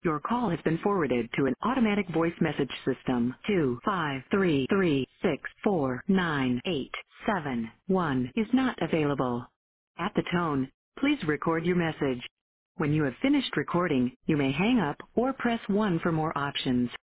Your call has been forwarded to an automatic voice message system. 25336498871 is not available. At the tone, please record your message. When you have finished recording, you may hang up or press 1 for more options.